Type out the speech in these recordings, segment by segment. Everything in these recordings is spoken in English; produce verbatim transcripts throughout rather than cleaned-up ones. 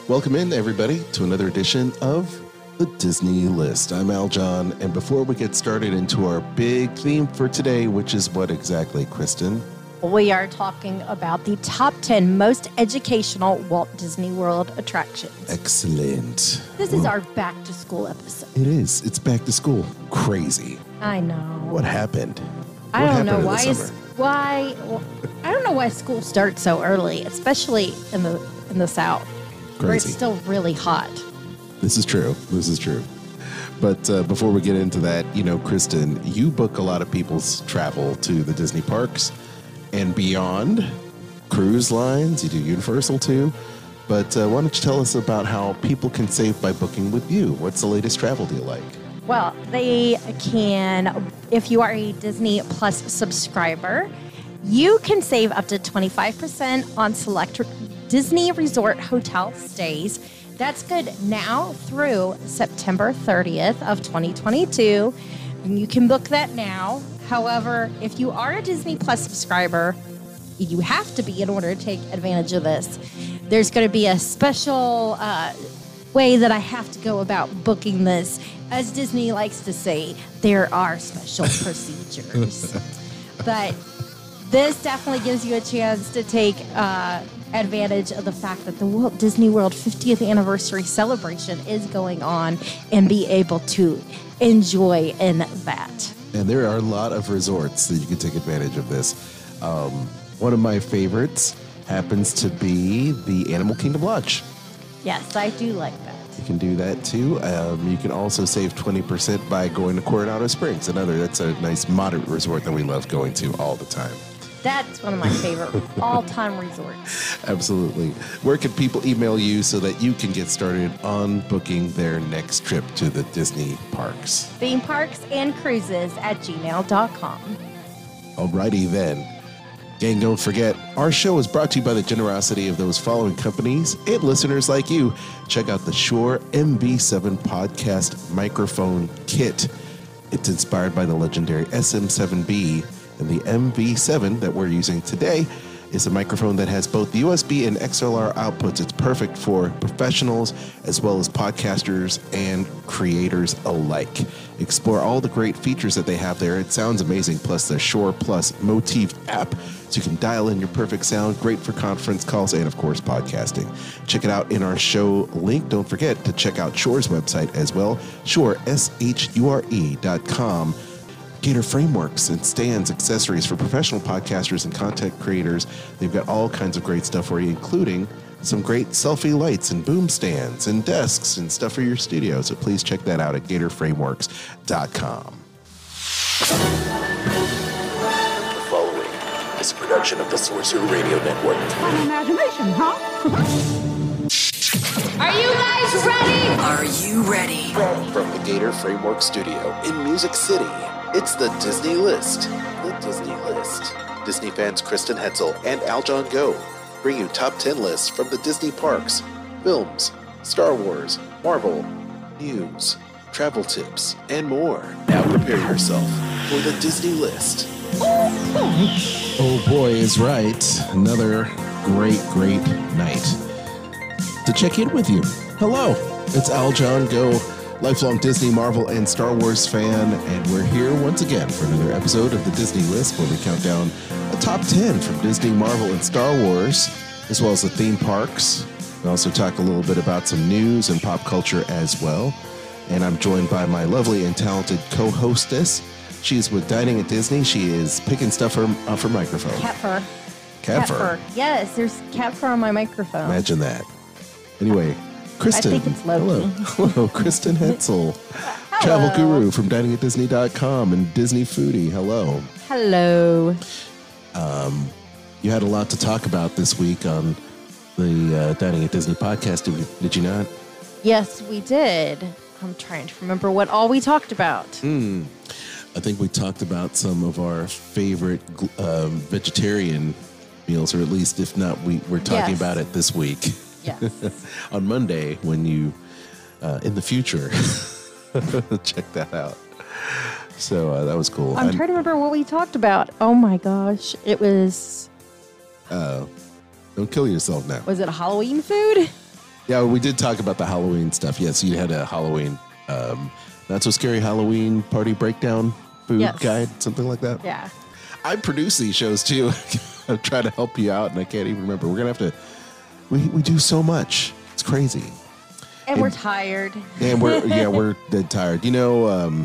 Welcome in, everybody, to another edition of the Disney List. I'm Al John, and before we get started into our big theme for today, which is what exactly, Kristen? We are talking about the top ten most educational Walt Disney World attractions. Excellent. This is our back to school episode. It is. It's back to school. Crazy. I know. What happened? I what don't know happened why. Is, why? Well, I don't know why school starts so early, especially in the in the South, Crazy. where it's still really hot. This is true. This is true. But uh, before we get into that, you know, Kristen, you book a lot of people's travel to the Disney parks and beyond. Cruise lines, you do Universal too. But uh, why don't you tell us about how people can save by booking with you? What's the latest travel deal like? Well, they can, if you are a Disney Plus subscriber, you can save up to twenty-five percent on select Disney Resort hotel stays. That's good now through September thirtieth of twenty twenty-two. And you can book that now. However, if you are a Disney Plus subscriber, you have to be in order to take advantage of this. There's going to be a special uh, way that I have to go about booking this. As Disney likes to say, there are special procedures. But this definitely gives you a chance to take uh, advantage of the fact that the Walt Disney World fiftieth anniversary celebration is going on and be able to enjoy in that. And there are a lot of resorts that you can take advantage of this. Um, one of my favorites happens to be the Animal Kingdom Lodge. Yes, I do like that. You can do that too. Um, you can also save twenty percent by going to Coronado Springs. Another, that's a nice moderate resort that we love going to all the time. That's one of my favorite all-time resorts. Absolutely. Where can people email you so that you can get started on booking their next trip to the Disney parks? Theme parks and cruises at gmail dot com. Alrighty then. Gang, don't forget, our show is brought to you by the generosity of those following companies and listeners like you. Check out the Shure M V seven podcast microphone kit. It's inspired by the legendary S M seven B. And the M V seven that we're using today is a microphone that has both U S B and X L R outputs. It's perfect for professionals as well as podcasters and creators alike. Explore all the great features that they have there. It sounds amazing. Plus the Shure Plus Motif app, so you can dial in your perfect sound. Great for conference calls and, of course, podcasting. Check it out in our show link. Don't forget to check out Shure's website as well, Shure, S H U R E dot com. Gator frameworks and stands, accessories for professional podcasters and content creators. They've got all kinds of great stuff for you, including some great selfie lights and boom stands and desks and stuff for your studio. So please check that out at gator frameworks dot com. The following is a production of the Sorcerer Radio Network. An imagination, huh? Are you guys ready? Are you ready? From the Gator Framework Studio in Music City, it's the Disney List. The Disney List. Disney fans Kristen Hetzel and Al John Go bring you top ten lists from the Disney parks, films, Star Wars, Marvel, news, travel tips, and more. Now prepare yourself for the Disney List. Oh boy is right. Another great, great night to check in with you. Hello, it's Al John Go, lifelong Disney, Marvel, and Star Wars fan, and we're here once again for another episode of the Disney List, where we count down a top ten from Disney, Marvel, and Star Wars, as well as the theme parks. We also talk a little bit about some news and pop culture as well. And I'm joined by my lovely and talented co-hostess. She's with Dining at Disney. She is picking stuff from, off her microphone. Cat fur. Cat, fur. Yes, there's cat fur on my microphone. Imagine that. Anyway, Kristen. I think it's Loki. Hello. Hello, Kristen Hetzel. Travel guru from dining at disney dot com and Disney foodie. Hello. Hello. Um, you had a lot to talk about this week on the uh, Dining at Disney podcast, did, did you not? Yes, we did. I'm trying to remember what all we talked about. Mm. I think we talked about some of our favorite um, vegetarian meals, or at least, if not, we were talking Yes. about it this week. Yes. On Monday, when you, uh, in the future, check that out. So uh, that was cool. I'm I'm, trying to remember what we talked about. Oh my gosh. It was, uh, don't kill yourself now. was it Halloween food? Yeah, we did talk about the Halloween stuff. Yes, you had a Halloween, um, not so scary Halloween party breakdown food Yes. guide, something like that. Yeah. I produce these shows too. I'm trying to help you out, and I can't even remember. We're gonna have to. We we do so much. It's crazy. And, and we're tired. And we're yeah we're dead tired. You know, um,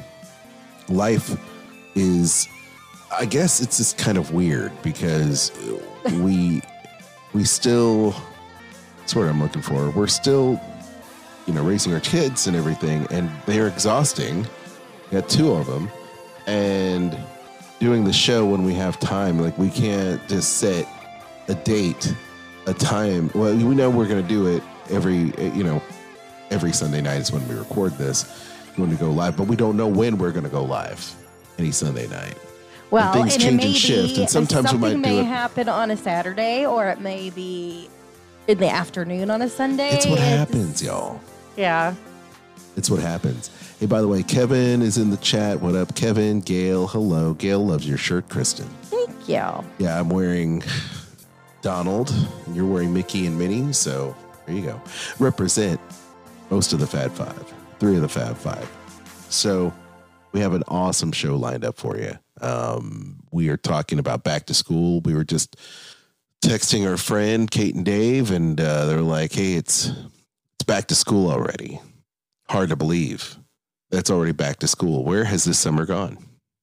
life is. I guess it's just kind of weird because we we still. That's what I'm looking for. We're still, you know, raising our kids and everything, and they're exhausting. We got two of them, and doing the show when we have time, like we can't just set a date, a time. Well, we know we're going to do it every, you know, every Sunday night is when we record this, when we go live, but we don't know when we're going to go live any Sunday night. Well, and things and change it may and shift, be, and sometimes we might something do may it. happen on a Saturday, or it may be in the afternoon on a Sunday. It's what It's- happens, y'all. Yeah. It's what happens. Hey, by the way, Kevin is in the chat. What up, Kevin? Gail, hello. Gail loves your shirt, Kristen. Thank you. Yeah, I'm wearing Donald, and you're wearing Mickey and Minnie, so there you go. Represent most of the Fab Five, three of the Fab Five. So we have an awesome show lined up for you. Um, we are talking about back to school. We were just texting our friend Kate and Dave, and uh, they're like, "Hey, it's it's back to school already." Hard to believe that's already back to school. Where has this summer gone?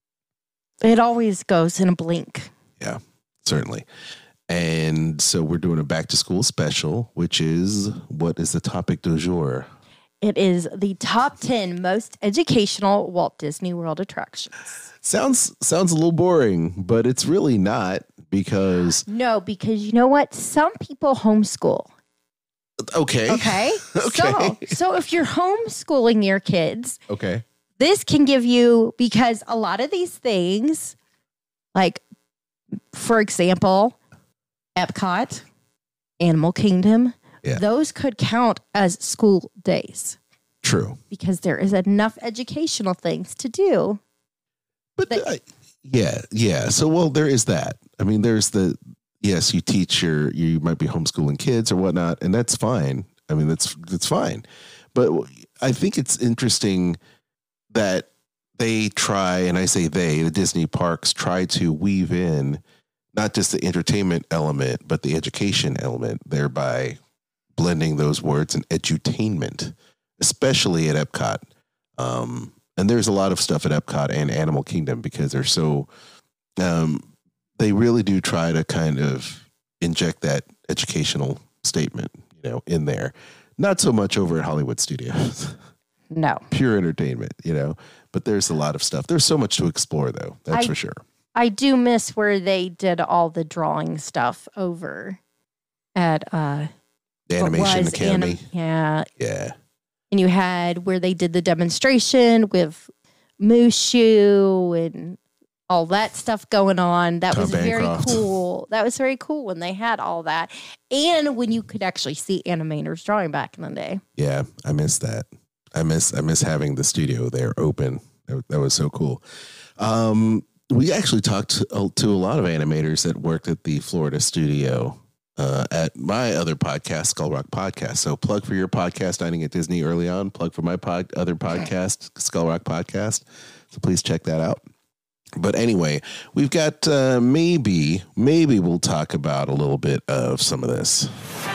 It always goes in a blink. Yeah, certainly. And so we're doing a back to school special, which is, what is the topic du jour? It is the top ten most educational Walt Disney World attractions. Sounds sounds a little boring, but it's really not, because No, because you know what? Some people homeschool. okay. Okay. Okay. So, so if you're homeschooling your kids, Okay. this can give you, because a lot of these things, like, for example, Epcot, Animal Kingdom, Yeah. those could count as school days True. because there is enough educational things to do. But But- uh, yeah, yeah. So, well, there is that. I mean, there's the, yes, you teach your, you might be homeschooling kids or whatnot, and that's fine. I mean, that's, that's fine. But I think it's interesting that they try, and I say they, the Disney parks try to weave in not just the entertainment element, but the education element, thereby blending those words and edutainment, especially at Epcot. Um, and there's a lot of stuff at Epcot and Animal Kingdom because they're so, um, they really do try to kind of inject that educational statement, you know, in there. Not so much over at Hollywood Studios. No. Pure entertainment, you know, but there's a lot of stuff. There's so much to explore, though. That's I- for sure. I do miss where they did all the drawing stuff over at uh The what Animation was Academy. Anim- yeah. yeah. And you had where they did the demonstration with Mushu and all that stuff going on. That Tom was very Bancroft. cool. That was very cool when they had all that. And when you could actually see animators drawing back in the day. Yeah. I miss that. I miss, I miss having the studio there open. That, that was so cool. Um, we actually talked to, to a lot of animators that worked at the Florida studio uh, at my other podcast, Skull Rock Podcast. So plug for your podcast, Dining at Disney, early on. Plug for my pod, other podcast, Skull Rock Podcast. So please check that out. But anyway, we've got uh, maybe, maybe we'll talk about a little bit of some of this.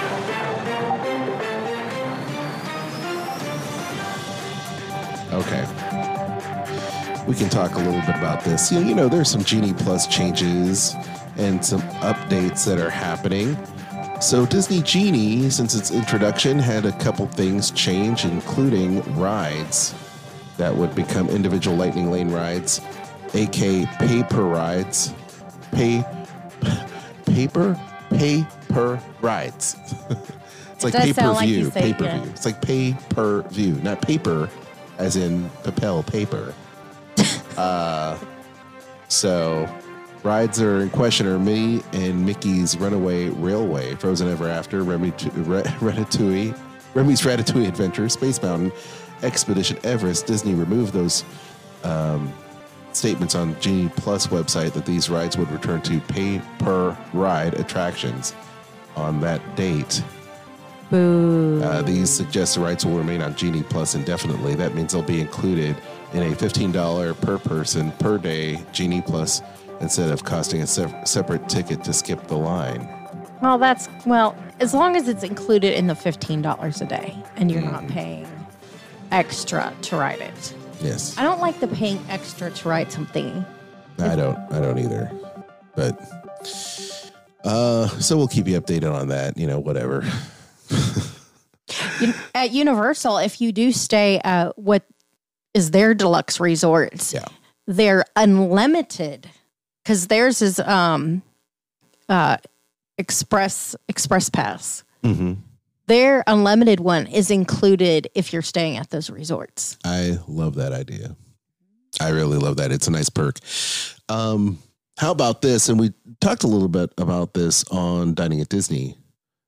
Okay. We can talk a little bit about this. You know, you know, there's some Genie Plus changes and some updates that are happening. So Disney Genie, since its introduction, had a couple things change, including rides that would become individual Lightning Lane rides, aka pay-per rides. Pay, paper, pay-per rides. It's like does sound like pay-per-view, you say it, pay-per-view. yeah. It's like pay-per-view, not paper, as in Papel paper. uh, so rides are in question are Minnie and Mickey's Runaway Railway, Frozen Ever After, Remy, Ra- Ratatouille, Remy's Ratatouille Adventure, Space Mountain, Expedition Everest. Disney removed those um, statements on Genie Plus website that these rides would return to pay per ride attractions on that date. Boo. Uh, these suggested rights will remain on Genie Plus indefinitely. That means they'll be included in a fifteen dollars per person per day Genie Plus instead of costing a se- separate ticket to skip the line. Well, that's, well, as long as it's included in the fifteen dollars a day and you're mm. not paying extra to ride it. Yes. I don't like the paying extra to ride something. I don't. I don't either. But, uh, so we'll keep you updated on that, you know, whatever. At Universal, if you do stay at what is their deluxe resorts, yeah. they're unlimited because theirs is um, uh, express express pass. Mm-hmm. Their unlimited one is included if you're staying at those resorts. I love that idea. I really love that. It's a nice perk. Um, how about this? And we talked a little bit about this on Dining at Disney.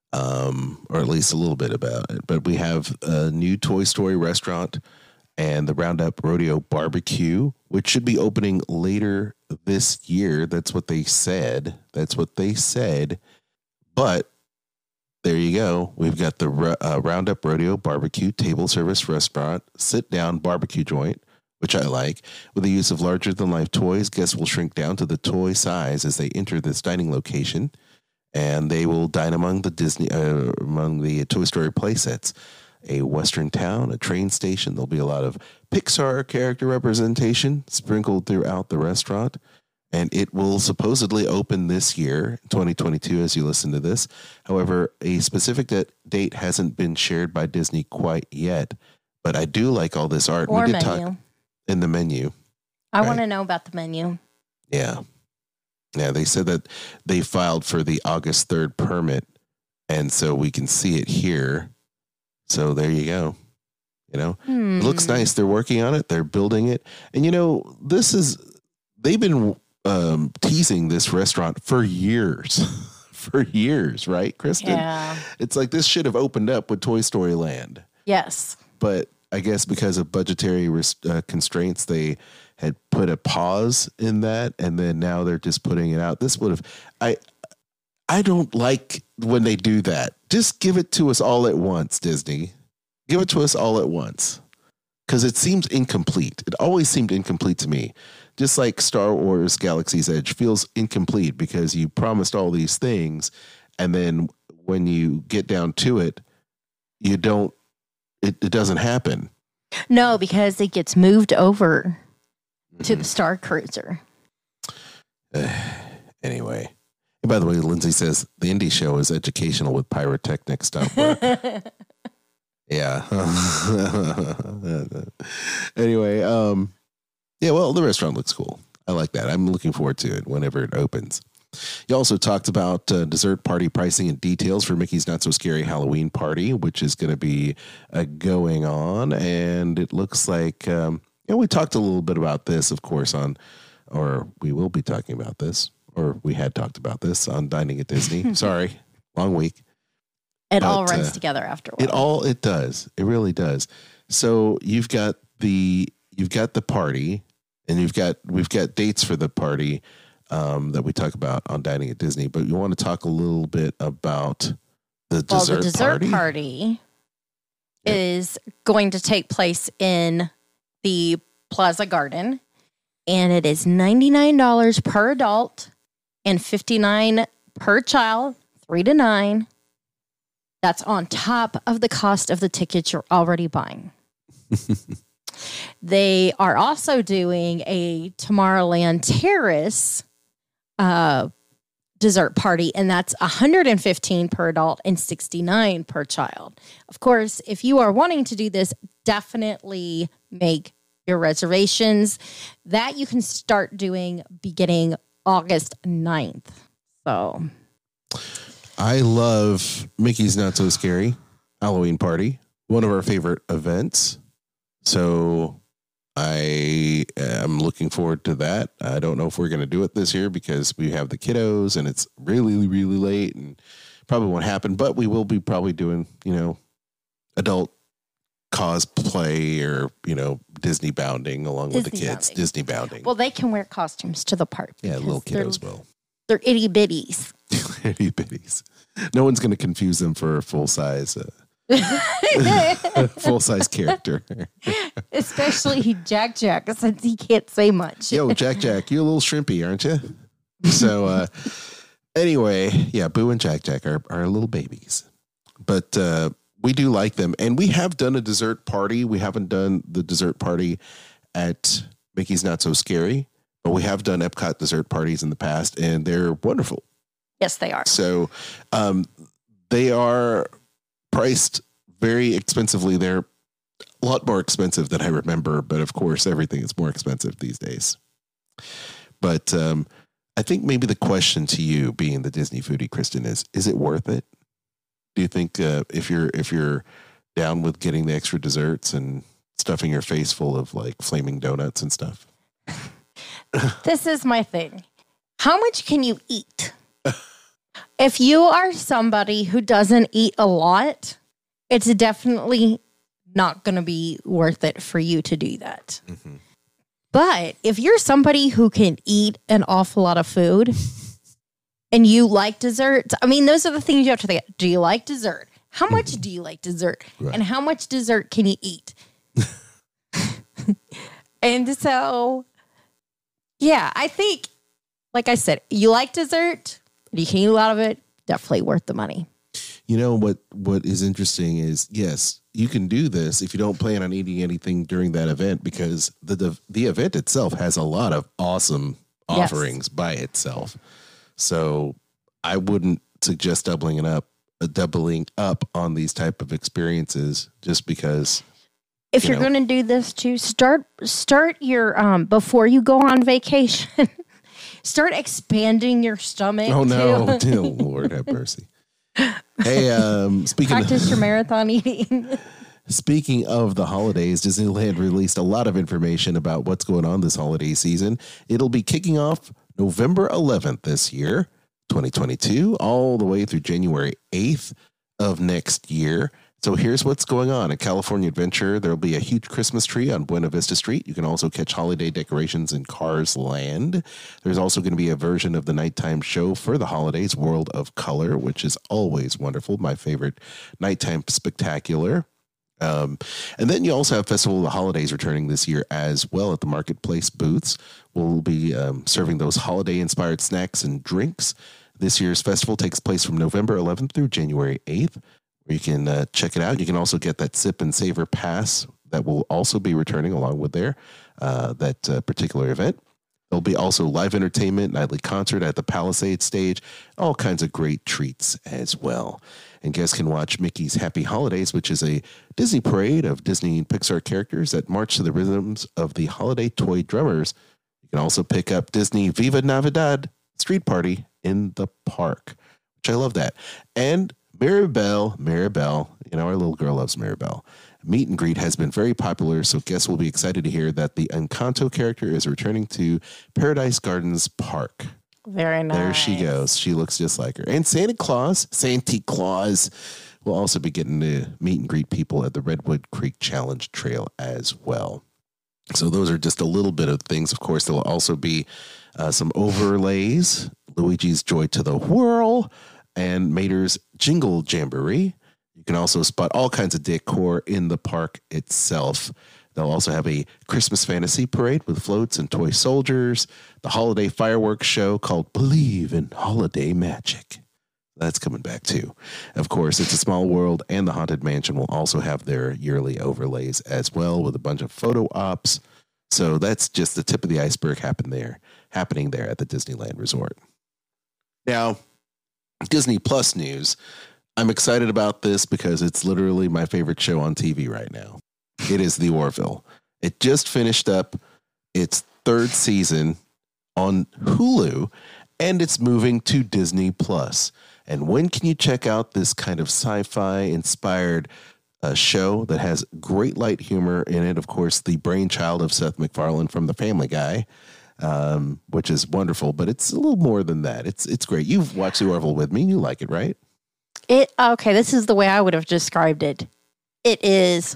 Um, or at least a little bit about it. But we have a new Toy Story restaurant and the Roundup Rodeo Barbecue, which should be opening later this year. That's what they said. That's what they said. But there you go. We've got the uh, Roundup Rodeo Barbecue table service restaurant, sit-down barbecue joint, which I like. With the use of larger-than-life toys, guests will shrink down to the toy size as they enter this dining location. And they will dine among the Disney, uh, among the Toy Story playsets, a Western town, a train station. There'll be a lot of Pixar character representation sprinkled throughout the restaurant. And it will supposedly open this year, twenty twenty-two, as you listen to this. However, a specific de- date hasn't been shared by Disney quite yet. But I do like all this art. Or we did menu. talk in the menu. I right? want to know about the menu. Yeah. Yeah, they said that they filed for the August third permit, and so we can see it here. So there you go. You know, hmm. It looks nice. They're working on it. They're building it. And, you know, this is, they've been um, teasing this restaurant for years. for years, right, Kristen? Yeah. It's like this should have opened up with Toy Story Land. Yes. But I guess because of budgetary rest- uh, constraints, they had put a pause in that, and then now they're just putting it out. This would have, I, I don't like when they do that. Just give it to us all at once, Disney. Give it to us all at once, because it seems incomplete. It always seemed incomplete to me. Just like Star Wars Galaxy's Edge feels incomplete because you promised all these things, and then when you get down to it, you don't. It, it doesn't happen. No, because it gets moved over to the Star Cruiser. Uh, anyway. And by the way, Lindsay says the indie show is educational with pyrotechnic stuff. Yeah. Anyway, um, yeah, well, the restaurant looks cool. I like that. I'm looking forward to it whenever it opens. You also talked about uh, dessert party pricing and details for Mickey's Not So Scary Halloween Party, which is going to be uh, going on. And it looks like, um, you know, we talked a little bit about this, of course, on, or we will be talking about this, or we had talked about this on Dining at Disney. Sorry, long week. It but, all runs uh, together after a while. It all, it does. It really does. So you've got the, you've got the party, and you've got, we've got dates for the party. Um, that we talk about on Dining at Disney, but you want to talk a little bit about the well, dessert the dessert party, party yep. is going to take place in the Plaza Garden, and it is ninety-nine dollars per adult and fifty-nine dollars per child, three to nine. That's on top of the cost of the tickets you're already buying. They are also doing a Tomorrowland Terrace Uh, dessert party, and that's one hundred fifteen per adult and sixty-nine per child. Of course, if you are wanting to do this, definitely make your reservations. That you can start doing beginning August ninth. So, I love Mickey's Not So Scary Halloween Party, one of our favorite events. So I am looking forward to that. I don't know if we're going to do it this year because we have the kiddos and it's really, really late and probably won't happen, but we will be probably doing, you know, adult cosplay or, you know, Disney bounding along Disney with the kids. bounding. Disney bounding. Well, they can wear costumes to the park. Yeah, little kiddos will. They're itty bitties. Itty bitties. No one's going to confuse them for a full size, uh, full size character. Especially Jack Jack, since he can't say much. Yo, Jack Jack, you're a little shrimpy, aren't you? So, uh, anyway, yeah, Boo and Jack Jack are, are little babies. But uh, we do like them. And we have done a dessert party. We haven't done the dessert party at Mickey's Not So Scary, but we have done Epcot dessert parties in the past, and they're wonderful. Yes, they are. So um, they are priced very expensively. They're a lot more expensive than I remember, but of course, everything is more expensive these days. But um, I think maybe the question to you, being the Disney foodie, Kristen, is: is it worth it? Do you think uh, if you're if you're down with getting the extra desserts and stuffing your face full of like flaming donuts and stuff? This is my thing. How much can you eat? If you are somebody who doesn't eat a lot, it's definitely not going to be worth it for you to do that. Mm-hmm. But if you're somebody who can eat an awful lot of food and you like desserts, I mean, those are the things you have to think. Do you like dessert? How much do you like dessert? Right. And how much dessert can you eat? And so, yeah, I think, like I said, you like dessert, you can eat a lot of it, definitely worth the money. You know, what, what is interesting is, yes, you can do this if you don't plan on eating anything during that event, because the the, the event itself has a lot of awesome offerings yes. by itself. So I wouldn't suggest doubling it up, uh, doubling up on these type of experiences just because. If you you're going to do this too, start start your um before you go on vacation. Start expanding your stomach. Oh no, dear Lord have mercy. Hey, um, speaking practice of, your marathon eating. Speaking of the holidays, Disneyland released a lot of information about what's going on this holiday season. It'll be kicking off November eleventh this year, twenty twenty-two, all the way through January eighth of next year. So here's what's going on. At California Adventure, there'll be a huge Christmas tree on Buena Vista Street. You can also catch holiday decorations in Cars Land. There's also going to be a version of the nighttime show for the holidays, World of Color, which is always wonderful. My favorite nighttime spectacular. Um, and then you also have Festival of the Holidays returning this year as well at the Marketplace booths. We'll be um, serving those holiday-inspired snacks and drinks. This year's festival takes place from November eleventh through January eighth. You can uh, check it out. You can also get that Sip and Savor Pass that will also be returning along with their uh, that uh, particular event. There'll be also live entertainment, nightly concert at the Palisades stage, all kinds of great treats as well. And guests can watch Mickey's Happy Holidays, which is a Disney parade of Disney and Pixar characters that march to the rhythms of the Holiday Toy Drummers. You can also pick up Disney Viva Navidad Street Party in the park, which I love that. And Mirabelle, Mirabelle, you know, our little girl loves Mirabelle. Meet and greet has been very popular, so guests will be excited to hear that the Encanto character is returning to Paradise Gardens Park. Very nice. There she goes. She looks just like her. And Santa Claus, Santa Claus, will also be getting to meet and greet people at the Redwood Creek Challenge Trail as well. So those are just a little bit of things. Of course, there will also be uh, some overlays, Luigi's Joy to the Whirl, and Mater's Jingle Jamboree. You can also spot all kinds of decor in the park itself. They'll also have a Christmas fantasy parade with floats and toy soldiers, the holiday fireworks show called Believe in Holiday Magic. That's coming back too. Of course, It's a Small World and the Haunted Mansion will also have their yearly overlays as well with a bunch of photo ops. So that's just the tip of the iceberg happen there, happening there at the Disneyland Resort. Now, Disney Plus news. I'm excited about this because it's literally my favorite show on T V right now. It is The Orville. It just finished up its third season on Hulu, and it's moving to Disney Plus. And when can you check out this kind of sci-fi inspired uh, show that has great light humor in it? Of course, the brainchild of Seth MacFarlane from The Family Guy. Um, which is wonderful, but it's a little more than that. It's it's great. You've watched The Orville with me. You like it, right? It okay. This is the way I would have described it. It is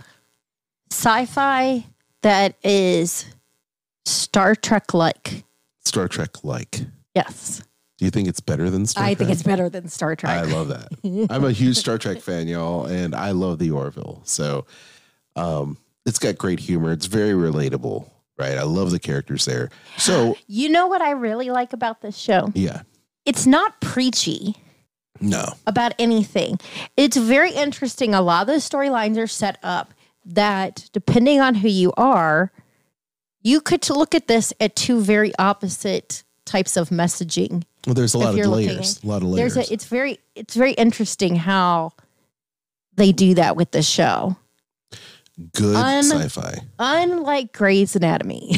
sci-fi that is Star Trek-like. Star Trek-like. Yes. Do you think it's better than Star I Trek? think it's better than Star Trek. I love that. I'm a huge Star Trek fan, y'all, and I love the Orville. So um, it's got great humor. It's very relatable, right? I love the characters there. So you know what I really like about this show? yeah, It's not preachy no, about anything. It's very interesting. A lot of the storylines are set up that, depending on who you are, you could look at this at two very opposite types of messaging. well, there's a lot of you're looking layers. A lot of layers. There's a, it's very it's very interesting how they do that with the show. Good Un- sci-fi. Unlike Grey's Anatomy.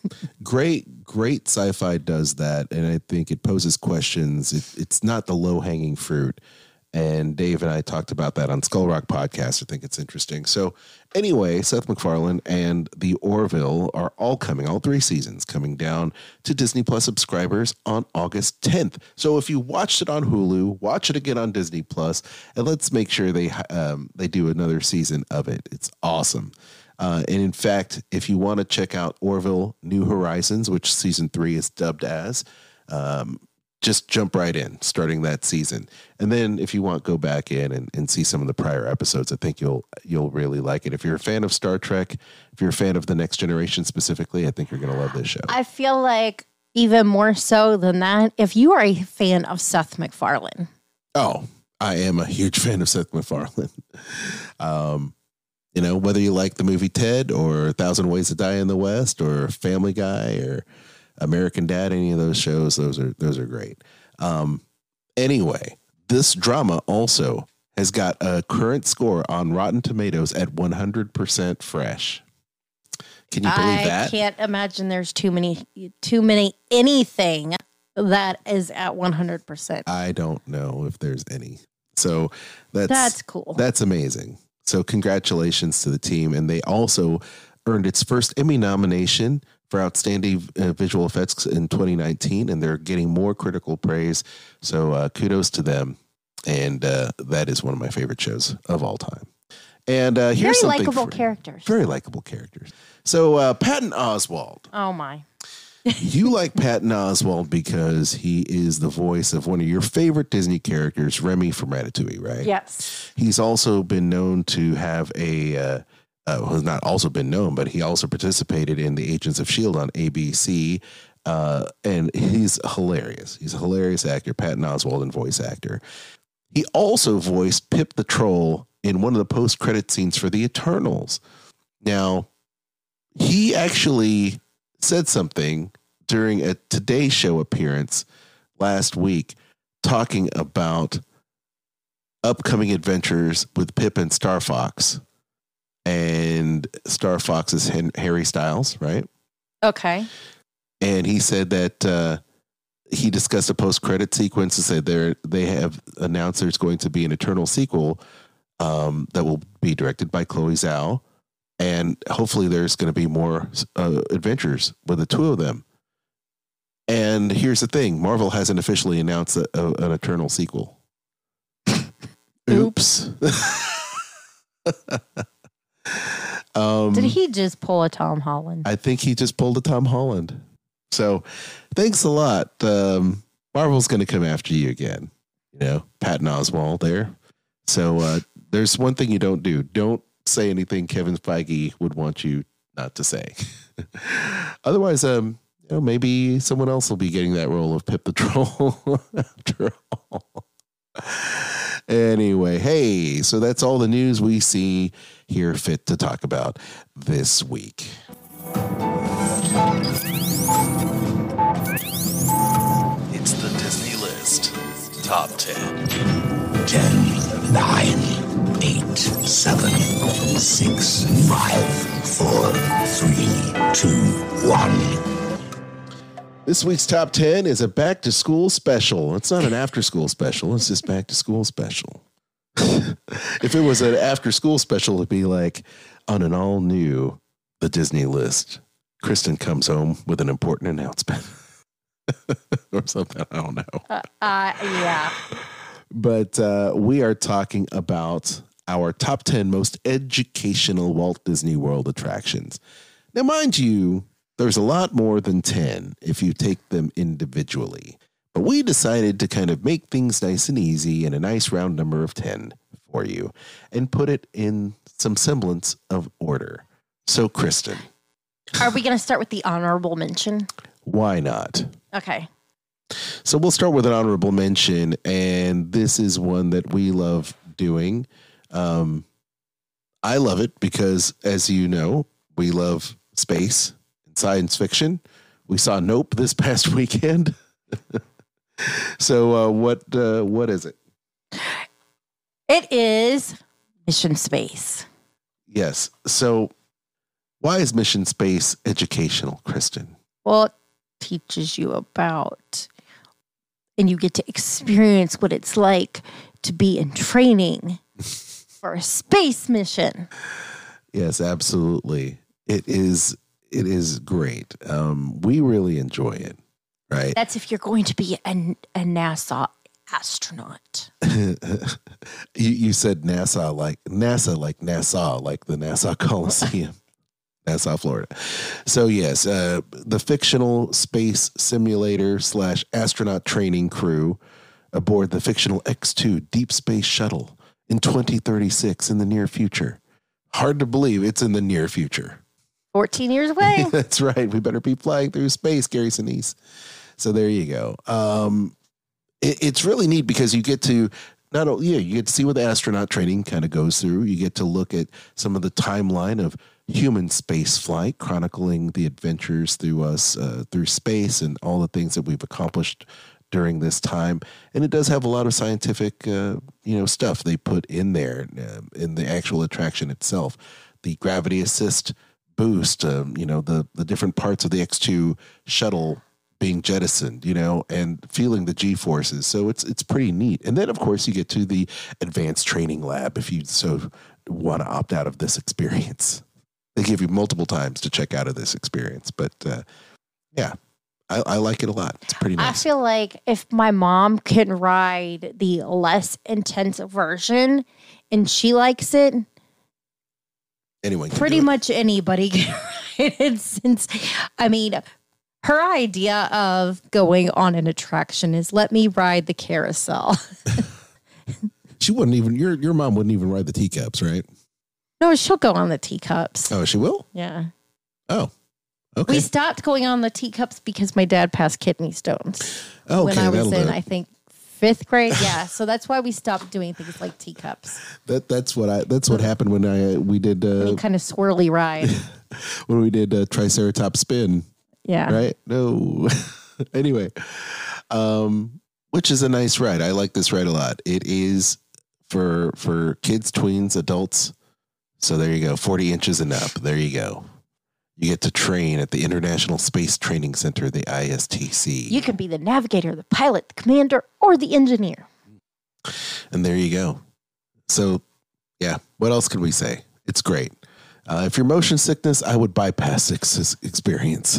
Great, great sci-fi does that, and I think it poses questions. It, it's not the low-hanging fruit. And Dave and I talked about that on Skull Rock Podcast. I think it's interesting. So anyway, Seth MacFarlane and the Orville are all coming, all three seasons coming down to Disney Plus subscribers on August tenth. So if you watched it on Hulu, watch it again on Disney Plus, and let's make sure they um, they do another season of it. It's awesome. Uh, and in fact, if you want to check out Orville New Horizons, which season three is dubbed as, um, just jump right in, starting that season. And then if you want, go back in and, and see some of the prior episodes. I think you'll you'll really like it. If you're a fan of Star Trek, if you're a fan of The Next Generation specifically, I think you're going to love this show. I feel like even more so than that, if you are a fan of Seth MacFarlane. Oh, I am a huge fan of Seth MacFarlane. Um, you know, whether you like the movie Ted or A Thousand Ways to Die in the West or Family Guy or American Dad, any of those shows, those are those are great. Um, anyway, this drama also has got a current score on Rotten Tomatoes at one hundred percent fresh. Can you believe I that? I can't imagine there's too many, too many anything that is at one hundred percent. I don't know if there's any. So that's That's cool. That's amazing. So congratulations to the team. And they also earned its first Emmy nomination for outstanding uh, visual effects in twenty nineteen, and they're getting more critical praise. So uh, kudos to them. And uh, that is one of my favorite shows of all time. And uh, here's Very something likable for- characters. Very likable characters. So uh, Patton Oswalt. Oh my. You like Patton Oswalt because he is the voice of one of your favorite Disney characters, Remy from Ratatouille, right? Yes. He's also been known to have a, uh, uh, well, not also been known, but he also participated in the Agents of S H I E L D on A B C. Uh, and he's hilarious. He's a hilarious actor, Patton Oswalt, and voice actor. He also voiced Pip the Troll in one of the post-credit scenes for The Eternals. Now, he actually said something during a Today Show appearance last week talking about upcoming adventures with Pip and Star Fox. And Star Fox is Harry Styles, right? Okay. And he said that uh, he discussed a post-credit sequence and said they they have announced there's going to be an Eternal sequel um, that will be directed by Chloe Zhao. And hopefully there's going to be more uh, adventures with the two of them. And here's the thing. Marvel hasn't officially announced a, a, an Eternal sequel. Oops. um, Did he just pull a Tom Holland? I think he just pulled a Tom Holland. So thanks a lot. Um, Marvel's going to come after you again. You know, Patton Oswalt there. So uh, there's one thing you don't do. Don't say anything Kevin Feige would want you not to say. Otherwise, um, you know, maybe someone else will be getting that role of Pip the Troll after all. Anyway, hey, so that's all the news we see here fit to talk about this week. It's the Disney List Top ten. ten, nine, eight, seven, six, five, four, three, two, one. This week's top ten is a back to school special. It's not an after school special. It's just back to school special. If it was an after school special, it'd be like on an all new The Disney List. Kristen comes home with an important announcement or something. I don't know. Uh, uh, yeah. But uh, we are talking about our top ten most educational Walt Disney World attractions. Now, mind you, there's a lot more than ten if you take them individually. But we decided to kind of make things nice and easy and a nice round number of ten for you and put it in some semblance of order. So, Kristen. Are we going to start with the honorable mention? Why not? Okay. So we'll start with an honorable mention, and this is one that we love doing. Um, I love it because, as you know, we love space and science fiction. We saw Nope this past weekend. So uh, what uh, what is it? It is Mission Space. Yes. So why is Mission Space educational, Kristen? Well, it teaches you about, and you get to experience what it's like to be in training for a space mission. Yes, absolutely. It is. It is great. Um, we really enjoy it. Right. That's if you're going to be a, a NASA astronaut. you, you said NASA like NASA like Nassau, like the Nassau Coliseum, Nassau, Florida. So yes, uh, the fictional space simulator slash astronaut training crew aboard the fictional X two Deep Space Shuttle in twenty thirty-six in the near future. Hard to believe it's in the near future. fourteen years away. That's right. We better be flying through space, Gary Sinise. So there you go. Um, it, it's really neat because you get to not only, yeah, you get to see what the astronaut training kind of goes through. You get to look at some of the timeline of human space flight, chronicling the adventures through us, uh, through space and all the things that we've accomplished during this time. And it does have a lot of scientific, uh, you know, stuff they put in there uh, in the actual attraction itself. The gravity assist boost, um, you know, the, the different parts of the X two shuttle being jettisoned, you know, and feeling the G-forces. So it's it's pretty neat. And then, of course, you get to the advanced training lab if you so want to opt out of this experience. They give you multiple times to check out of this experience. But, uh, yeah, I, I like it a lot. It's pretty nice. I feel like if my mom can ride the less intense version and she likes it, anyone can pretty do it. much anybody can ride it. Since, I mean, her idea of going on an attraction is let me ride the carousel. She wouldn't even, your your mom wouldn't even ride the teacups, right? No, she'll go on the teacups. Oh, she will? Yeah. Oh, okay. We stopped going on the teacups because my dad passed kidney stones okay, when I was that'll in, do it. I think, fifth grade. Yeah. So that's why we stopped doing things like teacups. That that's what I that's what happened when I we did uh, Any kind of swirly ride. when we did uh, Triceratops spin. Yeah. Right? No. Anyway, um, which is a nice ride. I like this ride a lot. It is for for kids, tweens, adults. So there you go. forty inches and up. There you go. You get to train at the International Space Training Center, the I S T C. You can be the navigator, the pilot, the commander, or the engineer. And there you go. So, yeah, what else can we say? It's great. Uh, if you're motion sickness, I would bypass this experience.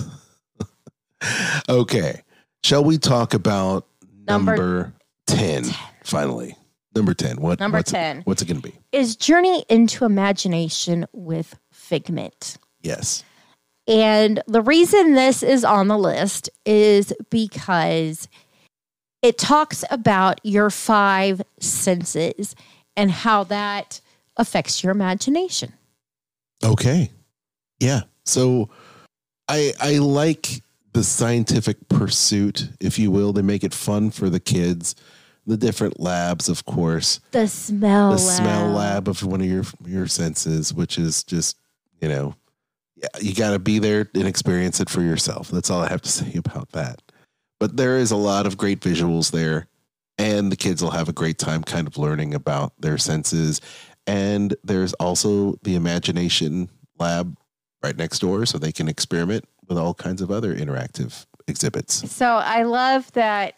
Okay. Shall we talk about number, Number ten, ten, finally? Number ten. What, Number what's ten. It, what's it going to be? Is Journey into Imagination with Figment. Yes. And the reason this is on the list is because it talks about your five senses and how that affects your imagination. Okay. Yeah. So I I like the scientific pursuit, if you will. They make it fun for the kids. The different labs, of course. The smell the lab. smell lab of one of your your senses, which is just, you know, yeah, you got to be there and experience it for yourself. That's all I have to say about that. But there is a lot of great visuals there, and the kids will have a great time kind of learning about their senses. And there's also the imagination lab right next door, so they can experiment with all kinds of other interactive exhibits. So I love that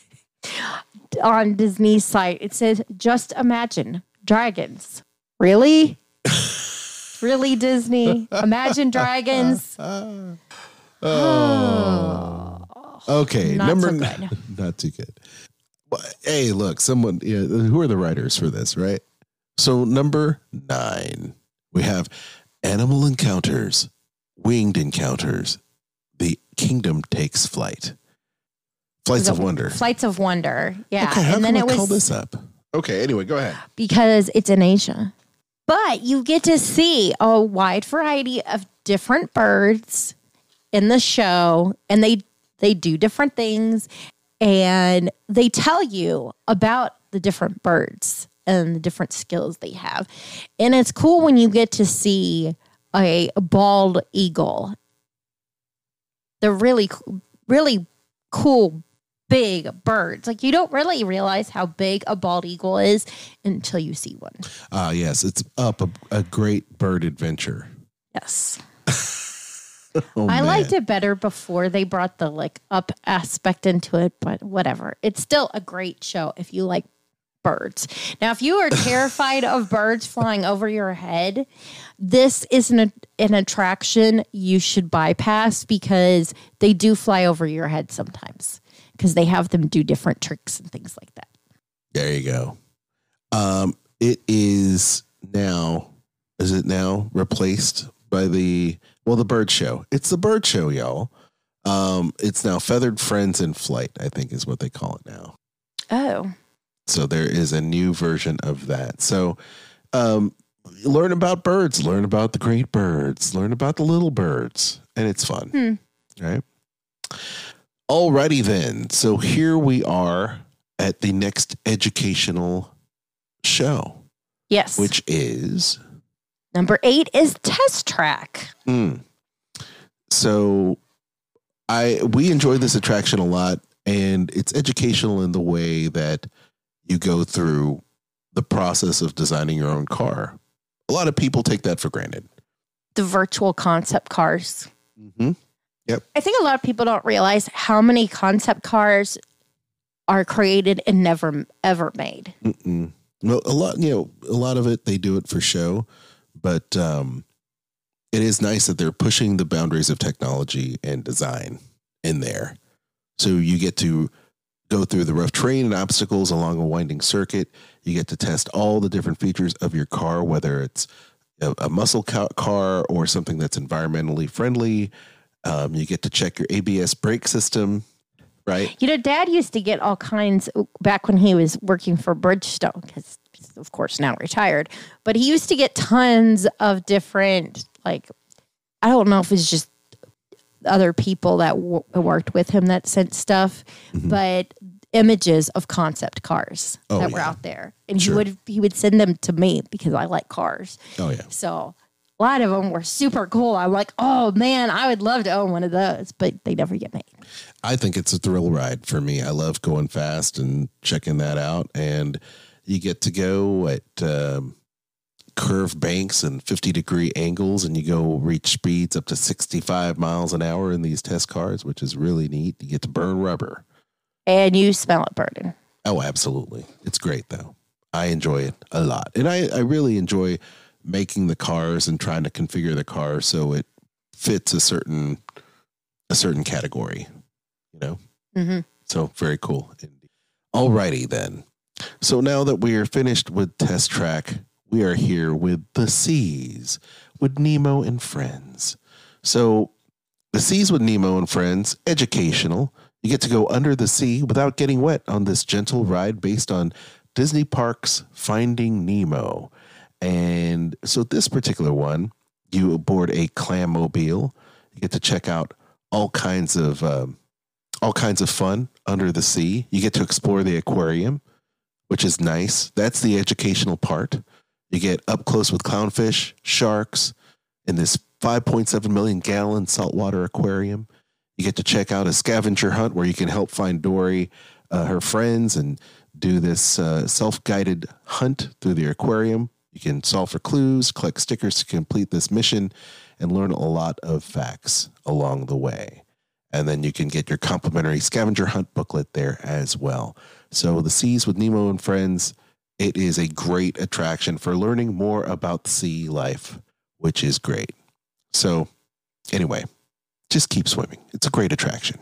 on Disney's site, it says, just imagine dragons. Really? Really, Disney? Imagine dragons? Oh. Okay. Not Number so good. Not too good. Well, hey, look, someone, yeah, who are the writers for this, right? So number nine, we have Animal Encounters, Winged Encounters, The Kingdom Takes Flight. Flights of Wonder. Flights of Wonder. Yeah. Okay, how and can then I it was call this up? Okay, anyway, go ahead. because it's in Asia. But you get to see a wide variety of different birds in the show, and they they do different things, and they tell you about the different birds and the different skills they have. And it's cool when you get to see a bald eagle. They're really, really cool, big birds. Like, you don't really realize how big a bald eagle is until you see one. Ah, uh, yes, it's up a, a great bird adventure. Yes. Oh, I man. liked it better before they brought the like up aspect into it, but whatever. It's still a great show if you like birds. Now, if you are terrified of birds flying over your head, this isn't a, an attraction you should bypass because they do fly over your head sometimes because they have them do different tricks and things like that. There you go. Um, it is now, is it now replaced by the, well, the bird show. It's the bird show, y'all. Um, it's now Feathered Friends in Flight, I think is what they call it now. Oh. So there is a new version of that. So um, learn about birds, learn about the great birds, learn about the little birds, and it's fun. Hmm. Right? Alrighty then. So here we are at the next educational show. Yes. Which is? Number eight is Test Track. Mm. So I we enjoy this attraction a lot, and it's educational in the way that you go through the process of designing your own car. A lot of people take that for granted. The virtual concept cars. Mm-hmm. Yep. I think a lot of people don't realize how many concept cars are created and never ever made. Mm-mm. Well, a lot, you know, a lot of it, they do it for show, but um, it is nice that they're pushing the boundaries of technology and design in there. So you get to go through the rough terrain and obstacles along a winding circuit. You get to test all the different features of your car, whether it's a, a muscle car or something that's environmentally friendly. Um, you get to check your A B S brake system, right? You know, Dad used to get all kinds back when he was working for Bridgestone, because he's, of course, now retired. But he used to get tons of different, like, I don't know if it's just other people that w- worked with him that sent stuff, mm-hmm. but images of concept cars oh, that yeah. were out there. And sure. he would he would send them to me because I like cars. Oh, yeah. So a lot of them were super cool. I'm like, oh, man, I would love to own one of those, but they never get made. I think it's a thrill ride for me. I love going fast and checking that out. And you get to go at um, curved banks and fifty degree angles, and you go reach speeds up to sixty-five miles an hour in these test cars, which is really neat. You get to burn rubber. And you smell it burning. Oh, absolutely. It's great, though. I enjoy it a lot. And I, I really enjoy making the cars and trying to configure the car so it fits a certain a certain category, you know? Mm-hmm. So very cool. All righty, then. So now that we are finished with Test Track, we are here with the Seas, with Nemo and Friends. So the Seas with Nemo and Friends, educational. You get to go under the sea without getting wet on this gentle ride based on Disney Parks' Finding Nemo. And so this particular one, you board a Clammobile. You get to check out all kinds of um, all kinds of fun under the sea. You get to explore the aquarium, which is nice. That's the educational part. You get up close with clownfish, sharks, in this five point seven million gallon saltwater aquarium. You get to check out a scavenger hunt where you can help find Dory, uh, her friends, and do this uh, self-guided hunt through the aquarium. You can solve for clues, collect stickers to complete this mission, and learn a lot of facts along the way. And then you can get your complimentary scavenger hunt booklet there as well. So the Seas with Nemo and Friends, it is a great attraction for learning more about sea life, which is great. So anyway, just keep swimming. It's a great attraction.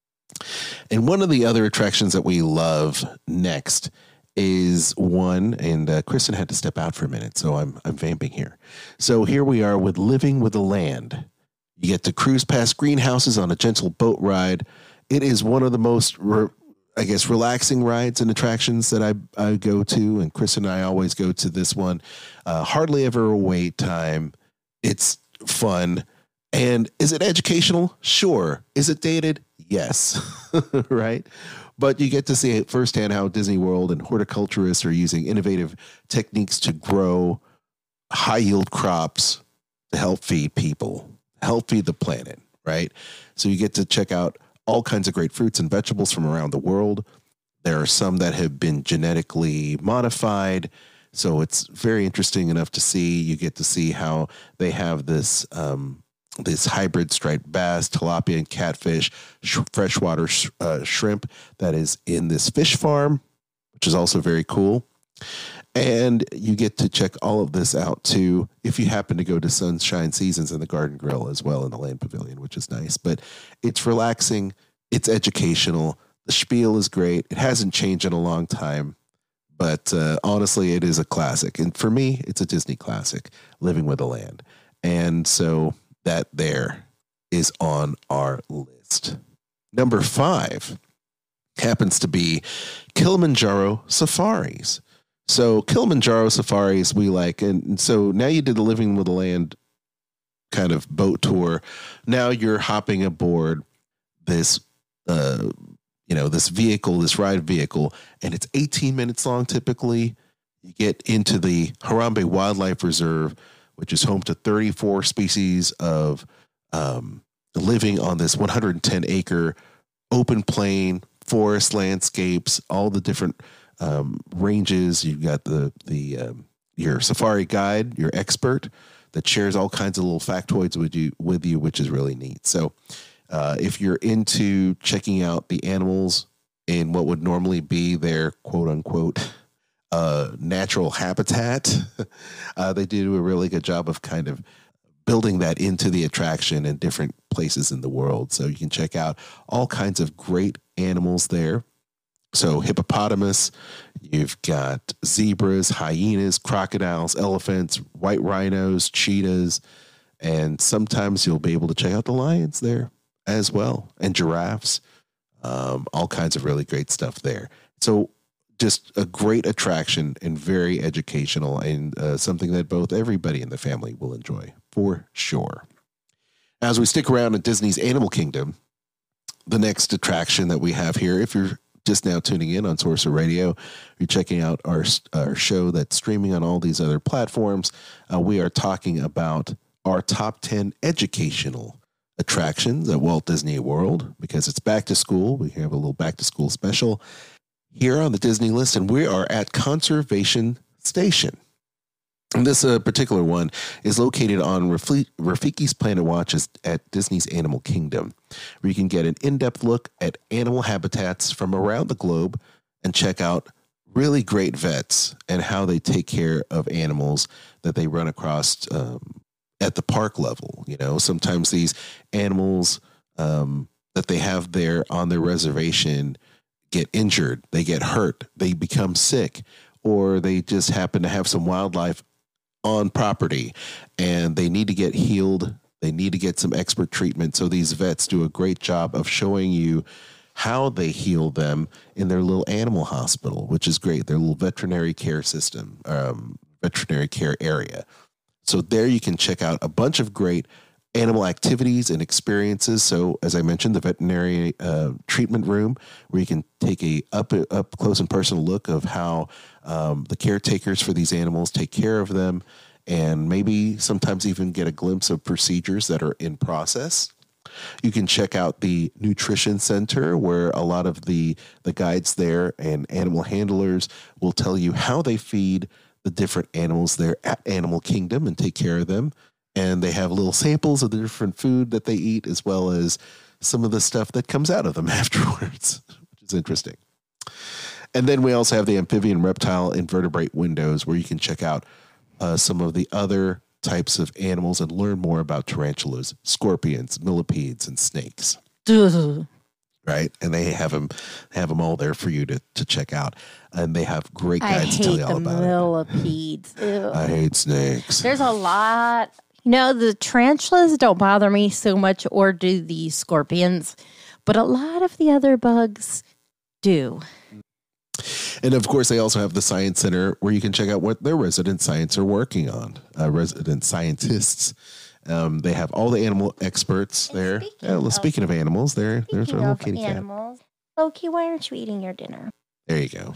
And one of the other attractions that we love next is one, and uh, Kristen had to step out for a minute, so I'm I'm vamping here. So here we are with Living with the Land. You get to cruise past greenhouses on a gentle boat ride, it is one of the most, re- I guess, relaxing rides and attractions that I, I go to. And Chris and I always go to this one. Uh, hardly ever a wait time. It's fun. And is it educational? Sure. Is it dated? Yes. Right. But you get to see firsthand how Disney World and horticulturists are using innovative techniques to grow high yield crops to help feed people, help feed the planet. Right. So you get to check out all kinds of great fruits and vegetables from around the world. There are some that have been genetically modified. So it's very interesting enough to see. You get to see how they have this, um, this hybrid striped bass, tilapia, and catfish, sh- freshwater sh- uh, shrimp that is in this fish farm, which is also very cool. And you get to check all of this out too if you happen to go to Sunshine Seasons in the Garden Grill as well in the Land Pavilion, which is nice. But it's relaxing. It's educational. The spiel is great. It hasn't changed in a long time. But uh, honestly, it is a classic. And for me, it's a Disney classic, Living with the Land. And so that there is on our list. Number five happens to be Kilimanjaro Safaris. So Kilimanjaro Safaris we like. And so now you did the Living with the Land kind of boat tour. Now you're hopping aboard this, uh, you know, this vehicle, this ride vehicle, and it's eighteen minutes long typically. You get into the Harambe Wildlife Reserve, which is home to thirty-four species of um, living on this one hundred ten acre open plain forest landscapes, all the different um, ranges. You've got the, the, um, your safari guide, your expert that shares all kinds of little factoids with you, with you, which is really neat. So uh, if you're into checking out the animals in what would normally be their quote unquote uh, natural habitat, uh, they do a really good job of kind of building that into the attraction in different places in the world. So you can check out all kinds of great animals there. So hippopotamus, you've got zebras, hyenas, crocodiles, elephants, white rhinos, cheetahs, and sometimes you'll be able to check out the lions there as well, and giraffes, um, all kinds of really great stuff there. So just a great attraction and very educational, and uh, something that both everybody in the family will enjoy for sure. As we stick around in Disney's Animal Kingdom, the next attraction that we have here, if you're just now tuning in on Sorcerer Radio, you're checking out our, our show that's streaming on all these other platforms, uh, we are talking about our top ten educational attractions at Walt Disney World, because it's back to school. We have a little back to school special here on the Disney list, and we are at Conservation Station. And this uh, particular one is located on Rafli- Rafiki's Planet Watch at Disney's Animal Kingdom, where you can get an in-depth look at animal habitats from around the globe and check out really great vets and how they take care of animals that they run across um, at the park level. You know, sometimes these animals um, that they have there on their reservation get injured, they get hurt, they become sick, or they just happen to have some wildlife on property and they need to get healed. They need to get some expert treatment. So these vets do a great job of showing you how they heal them in their little animal hospital, which is great. Their little veterinary care system, um, veterinary care area. So there you can check out a bunch of great animal activities and experiences. So as I mentioned, the veterinary uh, treatment room, where you can take a up, up close and personal look of how um, the caretakers for these animals take care of them, and maybe sometimes even get a glimpse of procedures that are in process. You can check out the nutrition center, where a lot of the, the guides there and animal handlers will tell you how they feed the different animals there at Animal Kingdom and take care of them. And they have little samples of the different food that they eat, as well as some of the stuff that comes out of them afterwards, which is interesting. And then we also have the amphibian, reptile, invertebrate windows, where you can check out uh, some of the other types of animals and learn more about tarantulas, scorpions, millipedes, and snakes. Right? And they have them, have them all there for you to, to check out. And they have great guides to tell you all about millipedes. it. Ew. I hate snakes. There's a lot. You know, the tarantulas don't bother me so much, or do the scorpions. but a lot of the other bugs do. And of course, they also have the Science Center where you can check out what their resident science are working on. Uh, resident scientists. Um, they have all the animal experts and there. Speaking, uh, well, speaking of, of animals, there, there's our little kitty animals. cat. Loki, why aren't you eating your dinner? There you go.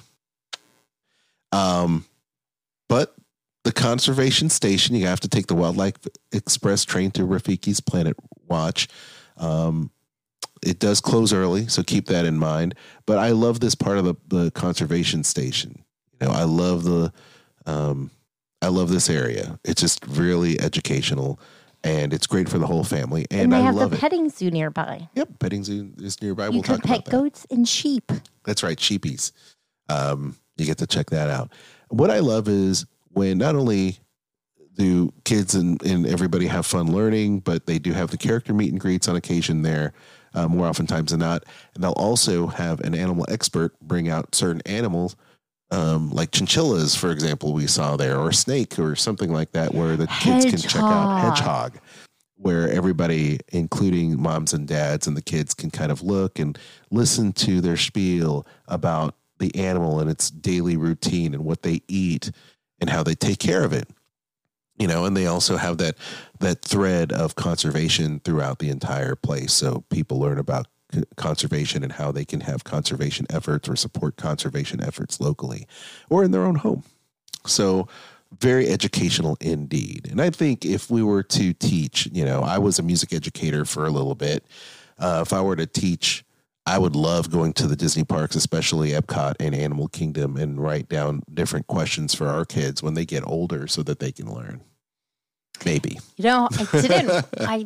Um, but the conservation station, you have to take the Wildlife Express train to Rafiki's Planet Watch. Um, It does close early, so keep that in mind. But I love this part of the, the conservation station. You know, I love the, um, I love this area. It's just really educational, and it's great for the whole family. And, and they I have love the it. petting zoo nearby. Yep, petting zoo is nearby. You we'll can talk pet about that. goats and sheep. That's right, sheepies. Um, you get to check that out. What I love is when not only do kids and, and everybody have fun learning, but they do have the character meet and greets on occasion there. Uh, more oftentimes than not. And they'll also have an animal expert bring out certain animals, um, like chinchillas, for example, we saw there, or a snake or something like that, where the kids Hedgehog. can check out hedgehog, where everybody, including moms and dads and the kids, can kind of look and listen to their spiel about the animal and its daily routine and what they eat and how they take care of it. You know, and they also have that that thread of conservation throughout the entire place. So people learn about c- conservation and how they can have conservation efforts or support conservation efforts locally or in their own home. So very educational indeed. And I think if we were to teach, you know, I was a music educator for a little bit. Uh, if I were to teach, I would love going to the Disney parks, especially Epcot and Animal Kingdom, and write down different questions for our kids when they get older so that they can learn. Maybe. You know, I didn't, I,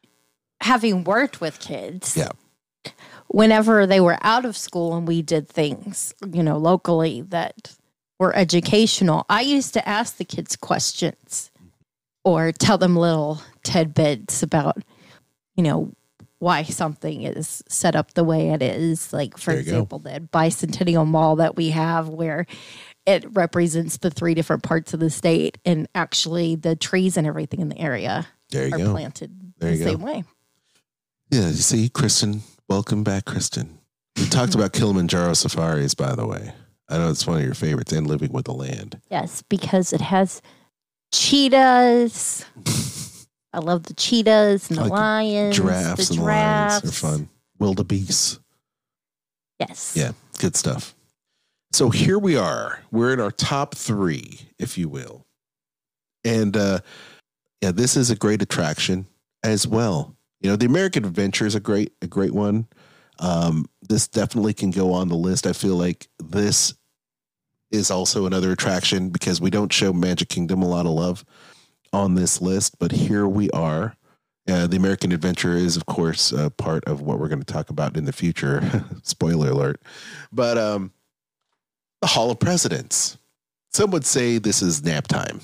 having worked with kids, yeah. whenever they were out of school and we did things, you know, locally that were educational, I used to ask the kids questions or tell them little tidbits about, you know, why something is set up the way it is. Like, for example, go. that bicentennial mall that we have where it represents the three different parts of the state, and actually the trees and everything in the area there you are go. planted there the you same go. way. Yeah, you see, Kristen, welcome back, Kristen. We talked about Kilimanjaro safaris, by the way. I know it's one of your favorites, and Living with the Land. Yes, because it has cheetahs. I love the cheetahs and the like lions. Giraffes the and giraffes. lions. They're fun. Wildebeest. Yes. Yeah, good stuff. So here we are. We're in our top three, if you will. And uh, yeah, this is a great attraction as well. You know, the American Adventure is a great, a great one. Um, this definitely can go on the list. I feel like this is also another attraction because we don't show Magic Kingdom a lot of love on this list, but here we are. Uh, the American Adventure is, of course, uh, part of what we're going to talk about in the future. Spoiler alert. But um, the Hall of Presidents. Some would say this is nap time.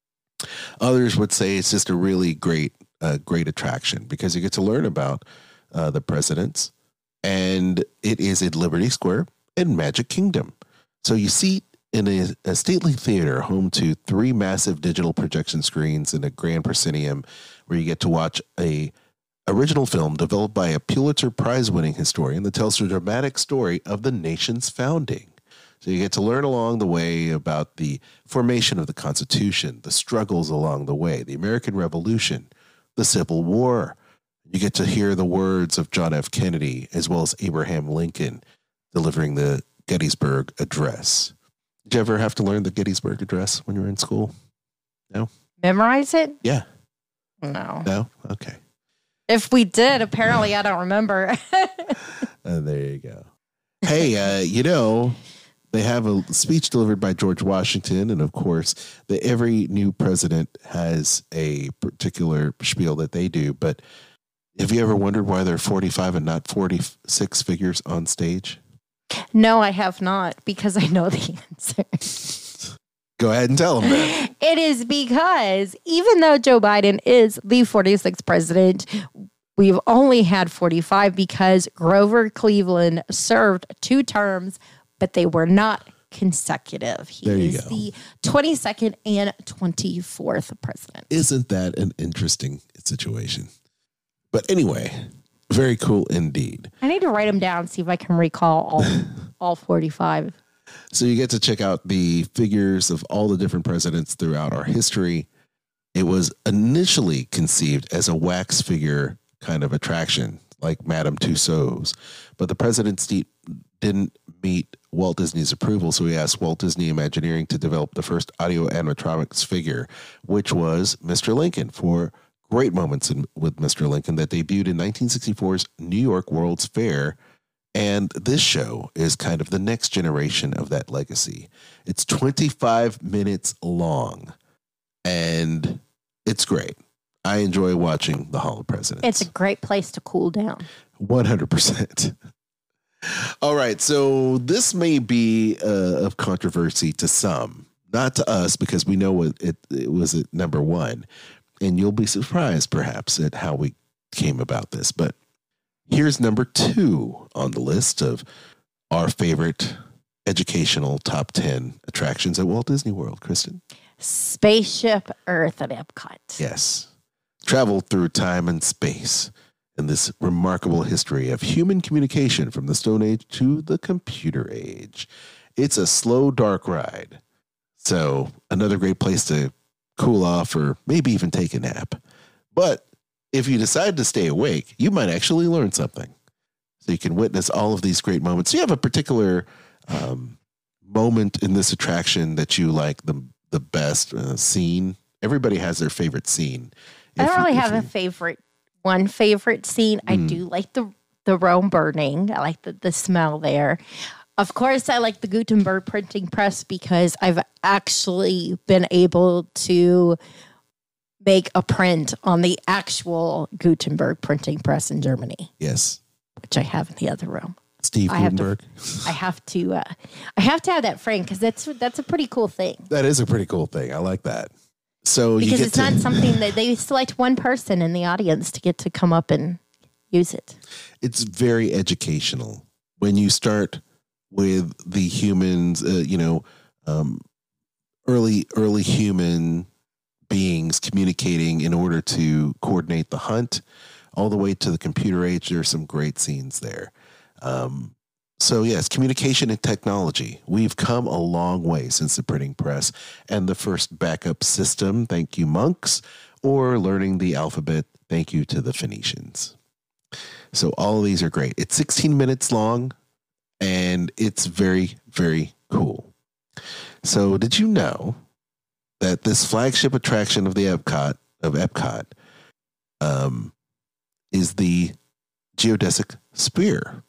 Others would say it's just a really great, uh, great attraction because you get to learn about uh, the presidents, and it is at Liberty Square in Magic Kingdom. So you see in a, a stately theater home to three massive digital projection screens and a grand proscenium where you get to watch a original film developed by a Pulitzer Prize-winning historian that tells the dramatic story of the nation's founding. So you get to learn along the way about the formation of the Constitution, the struggles along the way, the American Revolution, the Civil War. You get to hear the words of John F. Kennedy as well as Abraham Lincoln delivering the Gettysburg Address. Did you ever have to learn the Gettysburg Address when you were in school? No? Memorize it? Yeah. No. No? Okay. If we did, apparently I don't remember. uh, there you go. Hey, uh, you know, they have a speech delivered by George Washington, and of course, the, every new president has a particular spiel that they do, but have you ever wondered why they're forty-five and not forty-six figures on stage? No, I have not, because I know the answer. Go ahead and tell them that. It is because even though Joe Biden is the forty-sixth president, we've only had forty-five because Grover Cleveland served two terms, but they were not consecutive. He there you is go. the twenty-second and twenty-fourth president. Isn't that an interesting situation? But anyway, Very cool indeed. I need to write them down, see if I can recall all, all forty-five. So you get to check out the figures of all the different presidents throughout our history. It was initially conceived as a wax figure kind of attraction, like Madame Tussauds. But the presidents de- didn't meet Walt Disney's approval, so he asked Walt Disney Imagineering to develop the first audio animatronics figure, which was Mister Lincoln, for great moments in, with Mister Lincoln that debuted in nineteen sixty-four's New York World's Fair. And this show is kind of the next generation of that legacy. It's twenty-five minutes long, and it's great. I enjoy watching The Hall of Presidents. It's a great place to cool down. one hundred percent. All right, so this may be uh, of controversy to some, not to us, because we know it, it, it was at number one. And you'll be surprised, perhaps, at how we came about this. But here's number two on the list of our favorite educational top ten attractions at Walt Disney World. Kristen? Spaceship Earth at Epcot. Yes. Travel through time and space in this remarkable history of human communication from the Stone Age to the computer age. It's a slow, dark ride. So another great place to cool off or maybe even take a nap. But if you decide to stay awake, you might actually learn something. So you can witness all of these great moments. Do you have a particular um, moment in this attraction that you like the the best uh, scene? Everybody has their favorite scene. I don't If you- really if have you- a favorite, one favorite scene. I Mm. do like the the Rome burning. I like the, the smell there. Of course, I like the Gutenberg printing press because I've actually been able to make a print on the actual Gutenberg printing press in Germany, Yes. which I have in the other room. Steve I have to- Gutenberg. I have to, uh, I have to have that frame because that's that's a pretty cool thing. That is a pretty cool thing. I like that. So you Because get it's to, not something that they select one person in the audience to get to come up and use it. it's very educational when you start with the humans, uh, you know, um, early, early human beings communicating in order to coordinate the hunt all the way to the computer age. There's some great scenes there. Um, so yes, communication and technology. We've come a long way since the printing press and the first backup system. Thank you, monks, or learning the alphabet. Thank you to the Phoenicians. So all of these are great. It's sixteen minutes long and it's very, very cool. So did you know that this flagship attraction of the Epcot of Epcot um, is the geodesic sphere?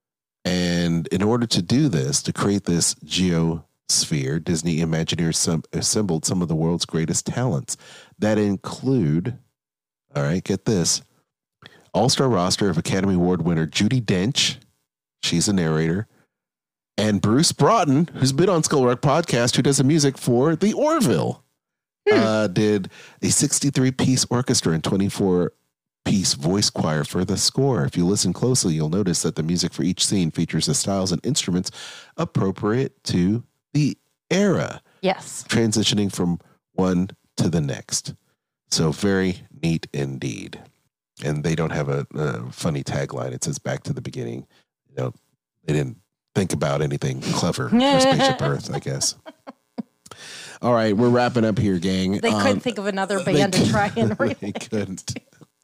And in order to do this, to create this geosphere, Disney Imagineers some, assembled some of the world's greatest talents that include, all right, get this, all-star roster of Academy Award winner Judi Dench, she's a narrator, and Bruce Broughton, who's been on Skull Rock Podcast, who does the music for the Orville, hmm. uh, did a sixty-three piece orchestra and twenty-four piece voice choir for the score. If you listen closely, you'll notice that the music for each scene features the styles and instruments appropriate to the era. Yes. Transitioning from one to the next. So very neat indeed. And they don't have a, a funny tagline. It says back to the beginning. You know, they didn't think about anything clever for Spaceship Earth, I guess. All right, we're wrapping up here, gang. They couldn't um, think of another band to try and remake. They couldn't.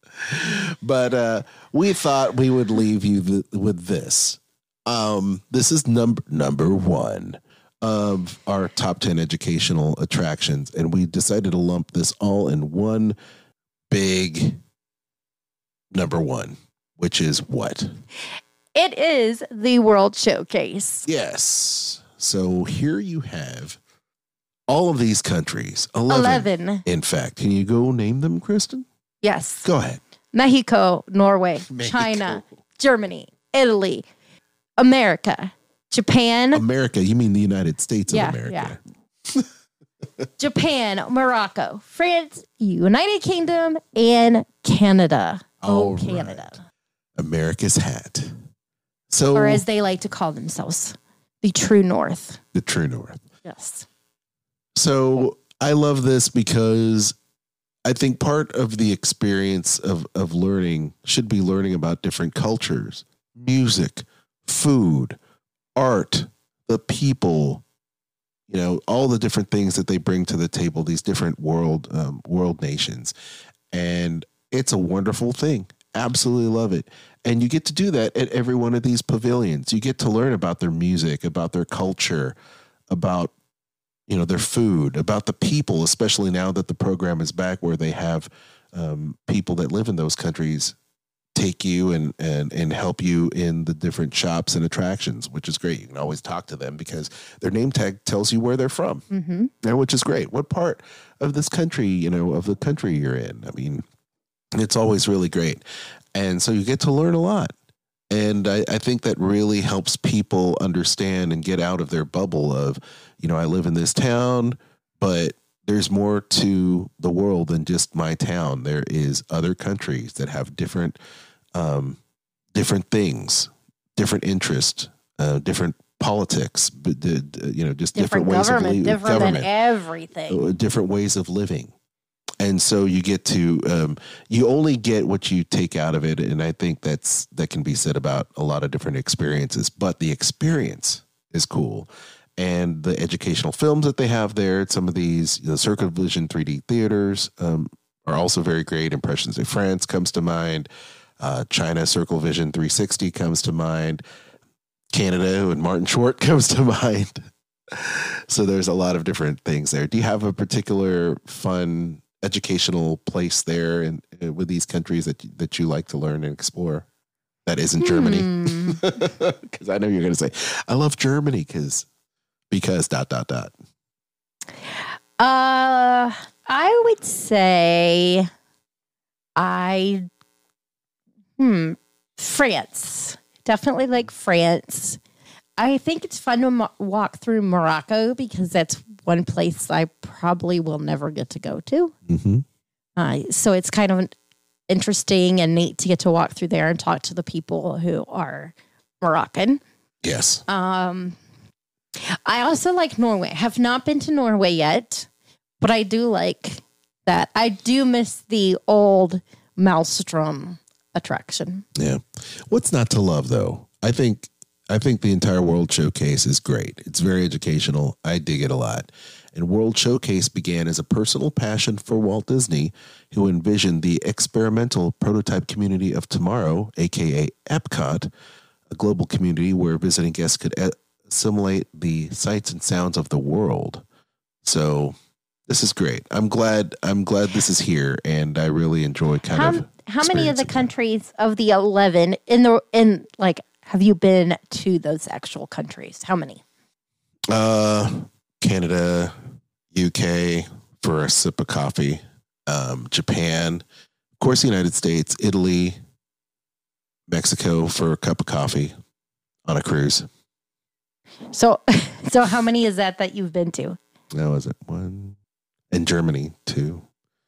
But uh, we thought we would leave you th- with this. Um, this is number number one of our top ten educational attractions, and we decided to lump this all in one big number one, which is what? It is the World Showcase. Yes. So here you have all of these countries. eleven. eleven. In fact, can you go name them, Kristen? Yes. Go ahead. Mexico, Norway, Mexico. China, Germany, Italy, America, Japan. America, you mean the United States yeah, of America. Yeah. Japan, Morocco, France, United Kingdom, and Canada. All oh, right. Canada. America's hat. So, or as they like to call themselves, the True North. The True North. Yes. So I love this because I think part of the experience of, of learning should be learning about different cultures, music, food, art, the people, you know, all the different things that they bring to the table, these different world, um, world nations. And it's a wonderful thing. Absolutely love it. And you get to do that at every one of these pavilions. You get to learn about their music, about their culture, about, you know, their food, about the people, especially now that the program is back where they have um, people that live in those countries take you and, and, and help you in the different shops and attractions, which is great. You can always talk to them because their name tag tells you where they're from, mm-hmm. and which is great. What part of this country, you know, of the country you're in. I mean, it's always really great. And so you get to learn a lot. And I, I think that really helps people understand and get out of their bubble of, you know, I live in this town, but there's more to the world than just my town. There is other countries that have different, um, different things, different interests, uh, different politics, but uh, you know, just different, different ways of living, different government, than everything, different ways of living. And so you get to, um, you only get what you take out of it. And I think that's, that can be said about a lot of different experiences, but the experience is cool. And the educational films that they have there, some of these, you know, Circle Vision three D theaters um, are also very great. Impressions of France comes to mind. Uh, China Circle Vision three sixty comes to mind. Canada and Martin Short comes to mind. So there's a lot of different things there. Do you have a particular fun educational place there and uh, with these countries that that you like to learn and explore that isn't Germany? Because I know you're going to say, I love Germany because because dot dot dot. Uh, I would say I hmm France. Definitely like France. I think it's fun to mo- walk through Morocco because that's one place I probably will never get to go to. Mm-hmm. Uh, so it's kind of interesting and neat to get to walk through there and talk to the people who are Moroccan. Yes. Um, I also like Norway. Have not been to Norway yet, but I do like that. I do miss the old Maelstrom attraction. Yeah. What's not to love, though? I think I think the entire World Showcase is great. It's very educational. I dig it a lot. And World Showcase began as a personal passion for Walt Disney, who envisioned the experimental prototype community of tomorrow, a k a. Epcot, a global community where visiting guests could assimilate the sights and sounds of the world. So this is great. I'm glad I'm glad this is here, and I really enjoy kind how, of How many of the countries of the eleven in the in like have you been to those actual countries? How many? Uh, Canada, U K for a sip of coffee, um, Japan, of course, the United States, Italy, Mexico for a cup of coffee on a cruise. So, so how many is that that you've been to? Now, is it one? In Germany, two,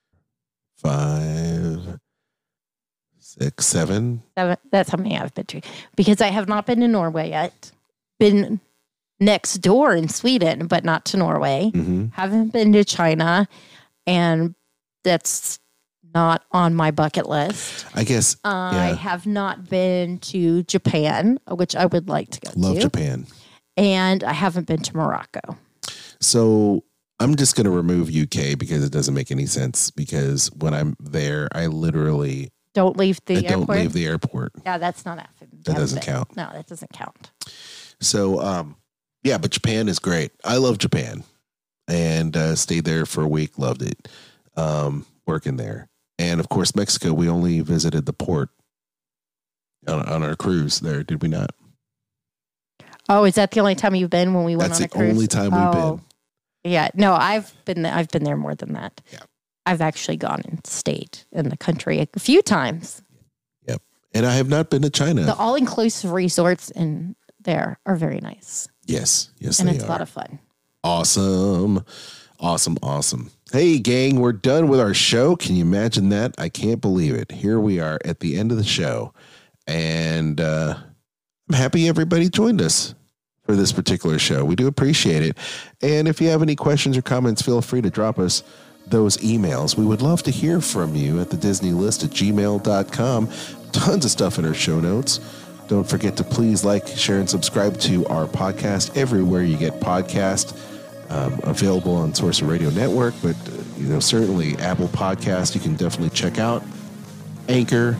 five, six, seven. Seven. That's how many I've been to. Because I have not been to Norway yet. Been next door in Sweden, but not to Norway. Mm-hmm. Haven't been to China, and that's not on my bucket list. I guess uh, yeah. I have not been to Japan, which I would like to go Love to. Love Japan. And I haven't been to Morocco. So I'm just going to remove U K because it doesn't make any sense. Because when I'm there, I literally don't leave the I airport. Don't leave the airport. Yeah, that's not happening. That doesn't count. No, that doesn't count. So, um, yeah, but Japan is great. I love Japan, and uh, stayed there for a week. Loved it. Um, working there, and of course Mexico. We only visited the port on, on our cruise there. Did we not? Oh, is that the only time you've been when we went That's on a cruise? That's the only time we've oh. been. Yeah, no, I've been. I've been there more than that. Yeah, I've actually gone and stayed in the country a few times. Yep, and I have not been to China. The all-inclusive resorts in there are very nice. Yes, yes, and they it's are. a lot of fun. Awesome, awesome, awesome. Hey, gang, we're done with our show. Can you imagine that? I can't believe it. Here we are at the end of the show, and uh, I'm happy everybody joined us for this particular show. We do appreciate it. And if you have any questions or comments, feel free to drop us those emails. We would love to hear from you at the Disney List at gmail dot com. Tons of stuff in our show notes. Don't forget to please like, share, and subscribe to our podcast everywhere you get podcasts. Um, available on Sorcerer Radio Network, but uh, you know, certainly Apple Podcast you can definitely check out. Anchor.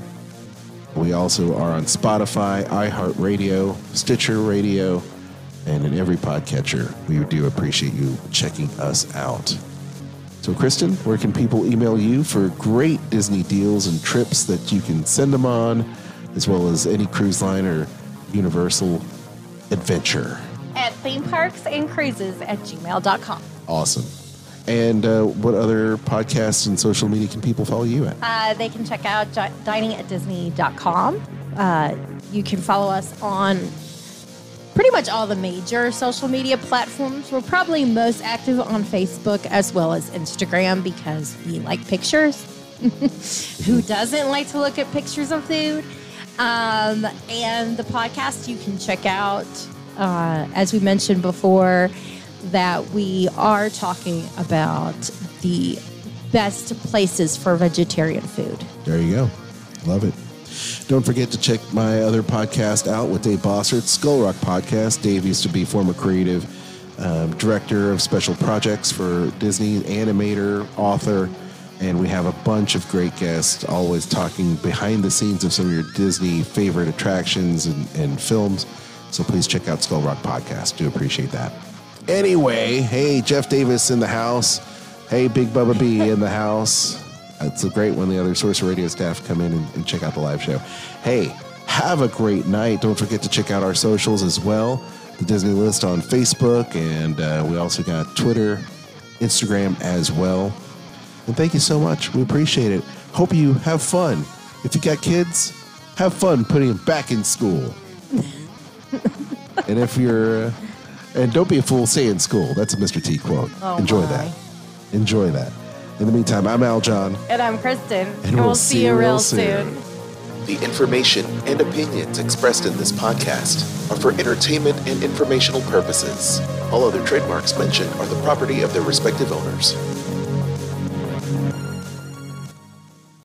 We also are on Spotify, iHeartRadio, Stitcher Radio, and in every podcatcher. We do appreciate you checking us out. So, Kristen, where can people email you for great Disney deals and trips that you can send them on, as well as any cruise line or Universal adventure? At theme parks and cruises at gmail dot com. Awesome. And uh, what other podcasts and social media can people follow you at? Uh, they can check out dining at disney dot com. Uh, you can follow us on pretty much all the major social media platforms. We're probably most active on Facebook as well as Instagram because we like pictures. Who doesn't like to look at pictures of food? Um, and the podcast you can check out, uh, as we mentioned before, that we are talking about the best places for vegetarian food. There you go. Love it. Don't forget to check my other podcast out with Dave Bossert, Skull Rock Podcast. Dave used to be former creative um, director of special projects for Disney, animator, author, and we have a bunch of great guests always talking behind the scenes of some of your Disney favorite attractions and, and films. So please check out Skull Rock Podcast. Do appreciate that. Anyway, hey, Jeff Davis in the house. Hey, Big Bubba B in the house. It's great when the other Sorcerer Radio staff come in and, and check out the live show. Hey, have a great night. Don't forget to check out our socials as well. The Disney List on Facebook, and uh, we also got Twitter, Instagram as well. And thank you so much. We appreciate it. Hope you have fun. If you got kids, have fun putting them back in school. And if you're... Uh, And don't be a fool, stay in school. That's a Mister T quote. Oh Enjoy my. that. Enjoy that. In the meantime, I'm Al John. And I'm Kristen. And, And we'll, we'll see you real soon. The information and opinions expressed in this podcast are for entertainment and informational purposes. All other trademarks mentioned are the property of their respective owners.